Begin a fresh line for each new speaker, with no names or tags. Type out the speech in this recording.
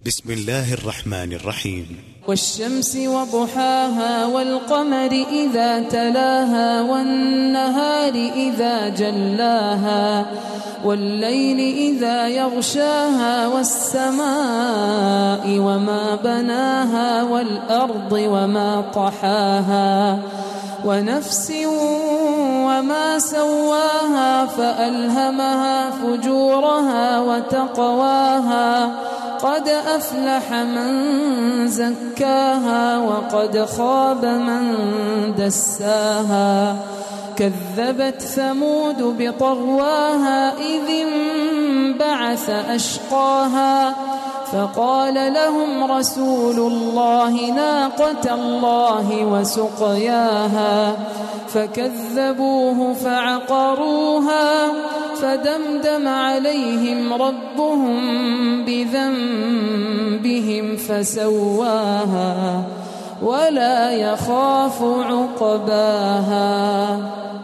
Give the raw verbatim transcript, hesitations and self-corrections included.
بسم الله الرحمن الرحيم.
والشمس وضحاها والقمر إذا تلاها والنهار إذا جلاها والليل إذا يغشاها والسماء وما بناها والأرض وما طحاها ونفس وما سواها فألهمها فجورها وتقواها قد أفلح من زكاها وقد خاب من دساها كذبت ثمود بطغواها إذ انبعث أشقاها فقال لهم رسول الله ناقة الله وسقياها فكذبوه فعقروها فدمدم عليهم ربهم بذنبهم فسواها ولا يخاف عقباها.